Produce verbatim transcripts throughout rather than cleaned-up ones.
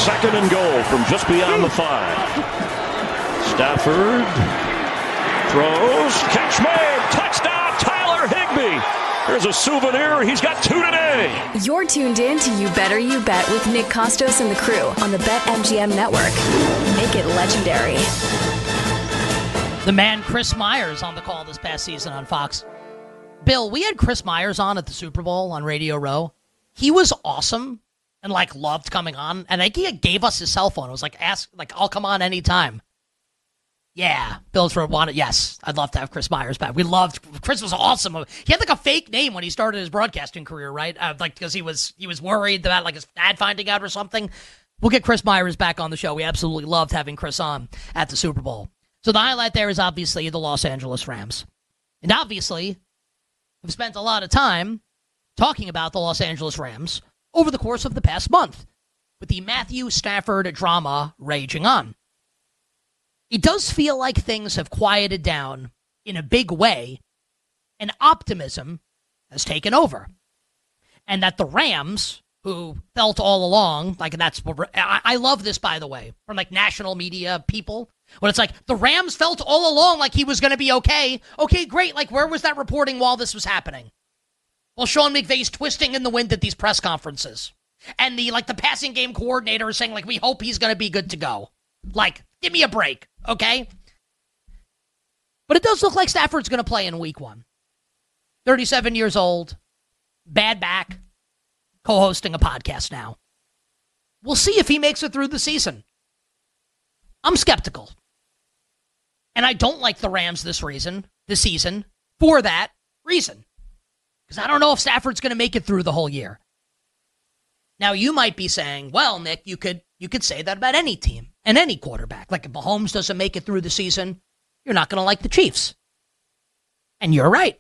second and goal from just beyond the five. Stafford throws, catch made, touchdown, Tyler Higbee. Here's a souvenir. He's got two today. You're tuned in to You Better You Bet with Nick Costos and the crew on the BetMGM network. Make it legendary. The man Chris Myers on the call this past season on Fox. Bill, we had Chris Myers on at the Super Bowl on Radio Row. He was awesome and, like, loved coming on. And I think he gave us his cell phone. It was like, ask, like, I'll come on anytime. Yeah, Bill's for wanted. Yes, I'd love to have Chris Myers back. We loved Chris. Was awesome. He had like a fake name when he started his broadcasting career, right? Uh, like because he was he was worried about like his dad finding out or something. We'll get Chris Myers back on the show. We absolutely loved having Chris on at the Super Bowl. So the highlight there is obviously the Los Angeles Rams, and obviously we've spent a lot of time talking about the Los Angeles Rams over the course of the past month with the Matthew Stafford drama raging on. It does feel like things have quieted down in a big way, and optimism has taken over. And that the Rams, who felt all along, like that's, I, I love this, by the way, from like national media people, when it's like, the Rams felt all along like he was going to be okay. Okay, great. Like, where was that reporting while this was happening? Well, Sean McVay's twisting in the wind at these press conferences. And the, like, the passing game coordinator is saying, like, we hope he's going to be good to go. Like, give me a break, okay? But it does look like Stafford's going to play in week one. thirty-seven years old, bad back, co-hosting a podcast now. We'll see if he makes it through the season. I'm skeptical. And I don't like the Rams this reason, this season, for that reason. Because I don't know if Stafford's going to make it through the whole year. Now, you might be saying, well, Nick, you could you could say that about any team and any quarterback. Like if Mahomes doesn't make it through the season, you're not going to like the Chiefs. And you're right.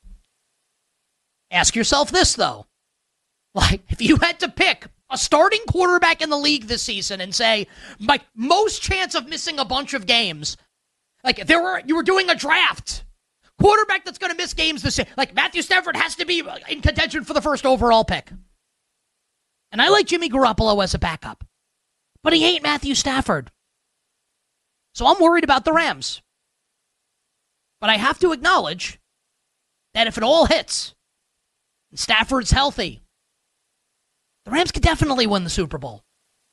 Ask yourself this, though. Like, if you had to pick a starting quarterback in the league this season and say, my most chance of missing a bunch of games, like if there were you were doing a draft, quarterback that's going to miss games this year, like Matthew Stafford has to be in contention for the first overall pick. And I like Jimmy Garoppolo as a backup. But he ain't Matthew Stafford. So I'm worried about the Rams. But I have to acknowledge that if it all hits, and Stafford's healthy, the Rams could definitely win the Super Bowl.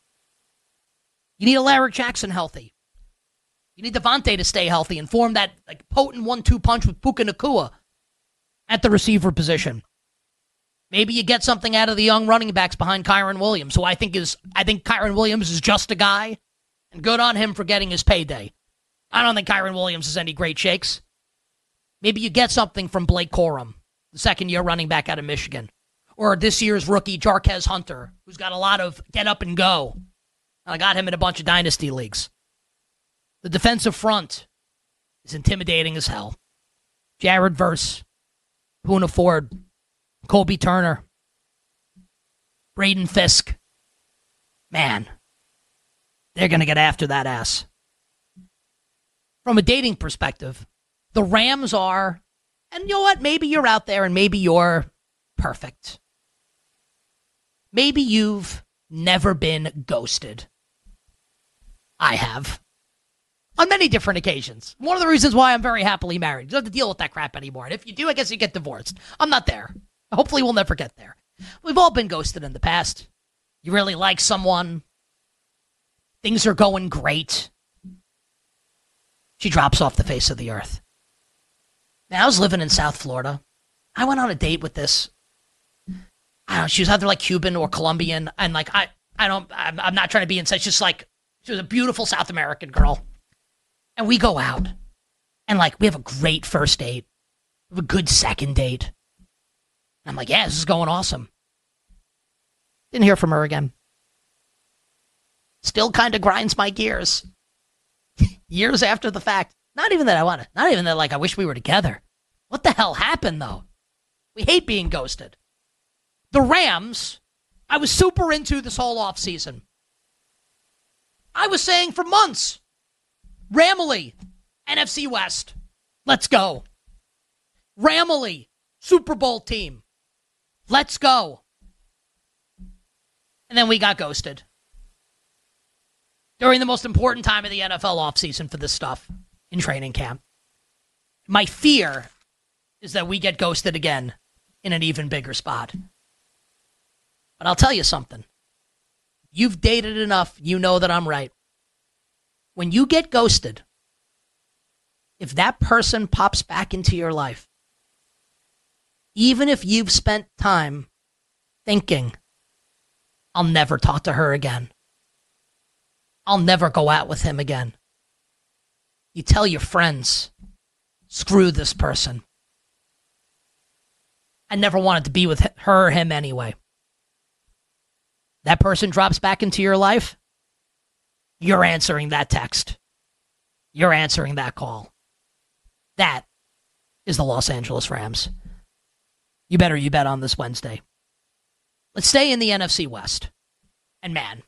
You need Alaric Jackson healthy. You need Devontae to stay healthy and form that like potent one two punch with Puka Nacua at the receiver position. Maybe you get something out of the young running backs behind Kyron Williams, who I think is, I think Kyron Williams is just a guy, and good on him for getting his payday. I don't think Kyron Williams is any great shakes. Maybe you get something from Blake Corum, the second-year running back out of Michigan, or this year's rookie Jarquez Hunter, who's got a lot of get up and go. I got him in a bunch of dynasty leagues. The defensive front is intimidating as hell. Jared Verse, Poona Ford, Colby Turner, Braden Fisk. Man, they're going to get after that ass. From a dating perspective, the Rams are, and you know what? Maybe you're out there and maybe you're perfect. Maybe you've never been ghosted. I have. On many different occasions. One of the reasons why I'm very happily married. You don't have to deal with that crap anymore. And if you do, I guess you get divorced. I'm not there. Hopefully we'll never get there. We've all been ghosted in the past. You really like someone. Things are going great. She drops off the face of the earth. Man, I was living in South Florida. I went on a date with this. I don't know, she was either like Cuban or Colombian. And like, I, I don't, I'm, I'm not trying to be inside. She's just like, she was a beautiful South American girl. And we go out. And like, we have a great first date. We have a good second date. And I'm like, yeah, this is going awesome. Didn't hear from her again. Still kind of grinds my gears. Years after the fact. Not even that I want to. Not even that like I wish we were together. What the hell happened though? We hate being ghosted. The Rams, I was super into this whole offseason. I was saying for months, Ramley, N F C West, let's go. Ramley, Super Bowl team, let's go. And then we got ghosted. during the most important time of the N F L offseason for this stuff in training camp. My fear is that we get ghosted again in an even bigger spot. But I'll tell you something. You've dated enough, you know that I'm right. When you get ghosted, if that person pops back into your life, even if you've spent time thinking, I'll never talk to her again, I'll never go out with him again, you tell your friends, screw this person. I never wanted to be with her or him anyway. That person drops back into your life, you're answering that text. You're answering that call. That is the Los Angeles Rams. You better you bet on this Wednesday. Let's stay in the N F C West. And man,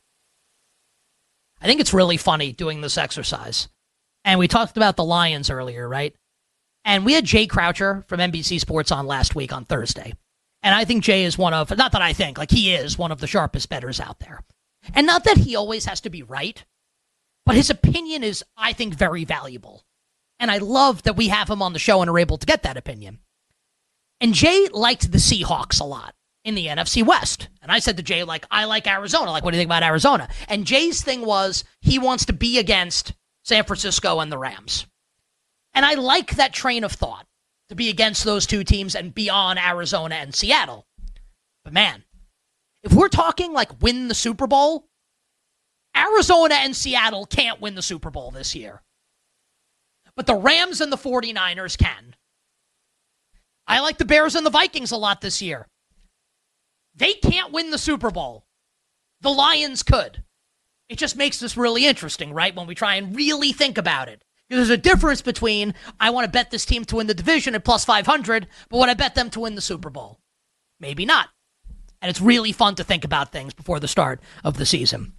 I think it's really funny doing this exercise. And we talked about the Lions earlier, right? And we had Jay Croucher from N B C Sports on last week on Thursday. And I think Jay is one of, not that I think, like he is one of the sharpest bettors out there. And not that he always has to be right, but his opinion is, I think, very valuable. And I love that we have him on the show and are able to get that opinion. And Jay liked the Seahawks a lot in the N F C West. And I said to Jay, like, I like Arizona. Like, what do you think about Arizona? And Jay's thing was he wants to be against San Francisco and the Rams. And I like that train of thought, to be against those two teams and be on Arizona and Seattle. But man, if we're talking like win the Super Bowl, Arizona and Seattle can't win the Super Bowl this year. But the Rams and the 49ers can. I like the Bears and the Vikings a lot this year. They can't win the Super Bowl. The Lions could. It just makes this really interesting, right? When we try and really think about it. Because there's a difference between, I want to bet this team to win the division at plus five hundred, but would I bet them to win the Super Bowl? Maybe not. And it's really fun to think about things before the start of the season.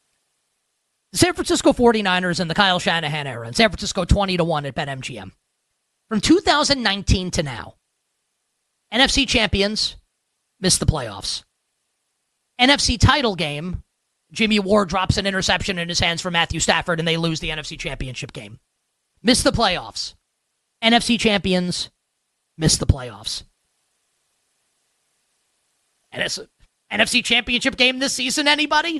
The San Francisco 49ers and the Kyle Shanahan era. In San Francisco, twenty to one at BetMGM. From two thousand nineteen to now, N F C champions missed the playoffs. N F C title game, Jimmy Ward drops an interception in his hands for Matthew Stafford, and they lose the N F C championship game. Missed the playoffs. N F C champions missed the playoffs. And it's an N F C championship game this season, anybody?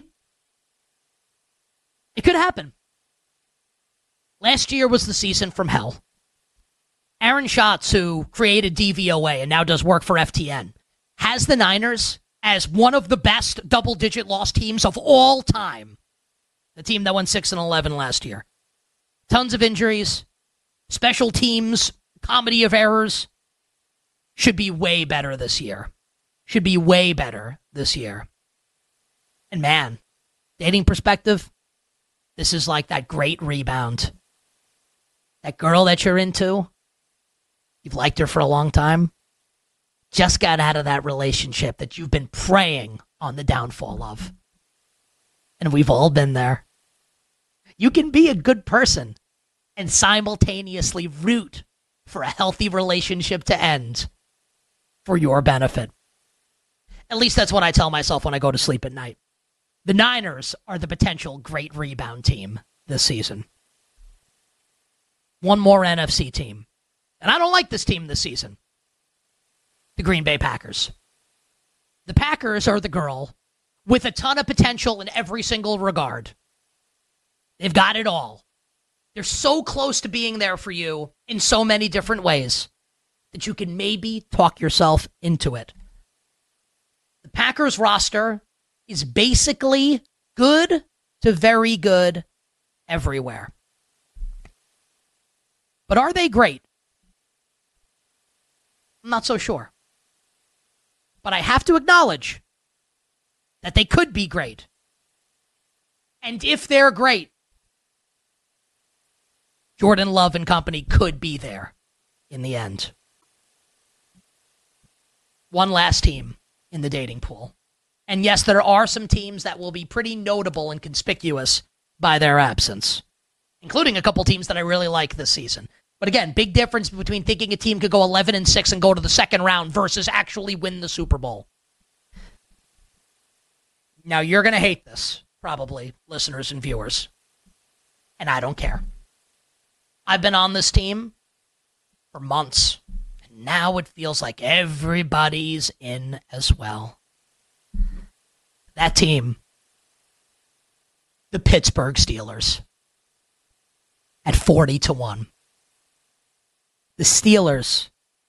It could happen. Last year was the season from hell. Aaron Schatz, who created D V O A and now does work for F T N, has the Niners as one of the best double-digit loss teams of all time. The team that went six and eleven last year. Tons of injuries, special teams, comedy of errors. Should be way better this year. Should be way better this year. And man, dating perspective, this is like that great rebound. That girl that you're into, you've liked her for a long time, just got out of that relationship that you've been preying on the downfall of. And we've all been there. You can be a good person and simultaneously root for a healthy relationship to end for your benefit. At least that's what I tell myself when I go to sleep at night. The Niners are the potential great rebound team this season. One more N F C team. And I don't like this team this season. The Green Bay Packers. The Packers are the girl with a ton of potential in every single regard. They've got it all. They're so close to being there for you in so many different ways that you can maybe talk yourself into it. The Packers roster is basically good to very good everywhere. But are they great? I'm not so sure. But I have to acknowledge that they could be great. And if they're great, Jordan Love and company could be there in the end. One last team in the dating pool. And yes, there are some teams that will be pretty notable and conspicuous by their absence, including a couple teams that I really like this season. But again, big difference between thinking a team could go eleven and six and go to the second round versus actually win the Super Bowl. Now, you're going to hate this, probably, listeners and viewers. and I don't care. I've been on this team for months, and now it feels like everybody's in as well. That team, the Pittsburgh Steelers, at forty to one. The Steelers,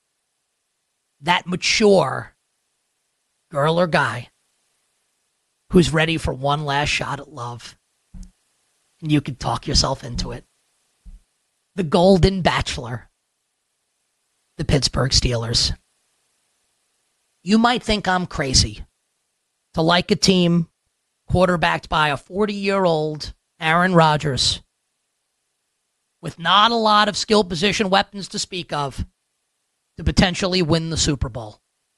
that mature girl or guy who's ready for one last shot at love. And you can talk yourself into it. The Golden Bachelor, the Pittsburgh Steelers. You might think I'm crazy to like a team quarterbacked by a forty-year-old Aaron Rodgers with not a lot of skill position weapons to speak of to potentially win the Super Bowl.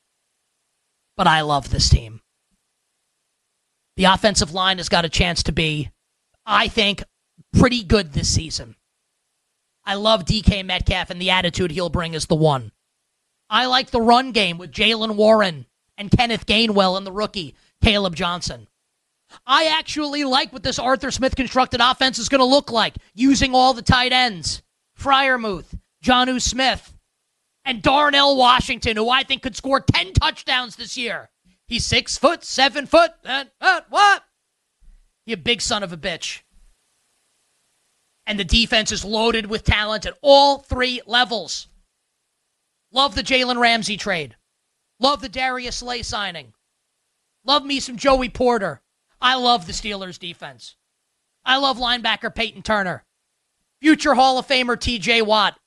But I love this team. The offensive line has got a chance to be, I think, pretty good this season. I love D K Metcalf and the attitude he'll bring as the one. I like the run game with Jaylen Warren and Kenneth Gainwell and the rookie, Caleb Johnson. I actually like what this Arthur Smith-constructed offense is going to look like, using all the tight ends. Freiermuth, Jonnu Smith, and Darnell Washington, who I think could score ten touchdowns this year. He's six foot, seven foot, and uh, what? You big son of a bitch. And the defense is loaded with talent at all three levels. Love the Jalen Ramsey trade. Love the Darius Slay signing. Love me some Joey Porter. I love the Steelers' defense. I love linebacker Peyton Turner. Future Hall of Famer T J Watt.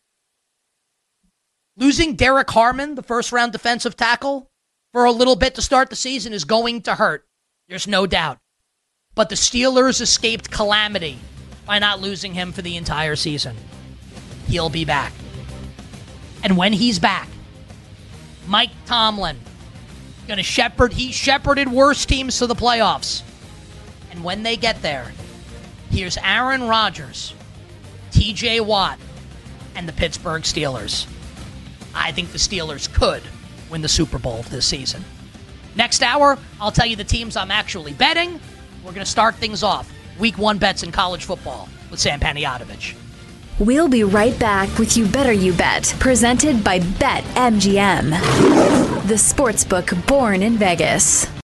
Losing Derek Harmon, the first-round defensive tackle, for a little bit to start the season is going to hurt. There's no doubt. But the Steelers escaped calamity by not losing him for the entire season. He'll be back. And when he's back, Mike Tomlin going to shepherd. He shepherded worse teams to the playoffs. And when they get there, here's Aaron Rodgers, T J Watt, and the Pittsburgh Steelers. I think the Steelers could win the Super Bowl this season. Next hour, I'll tell you the teams I'm actually betting. We're going to start things off. Week one bets in college football with Sam Panayotovich. We'll be right back with You Better You Bet, presented by BetMGM, the sportsbook born in Vegas.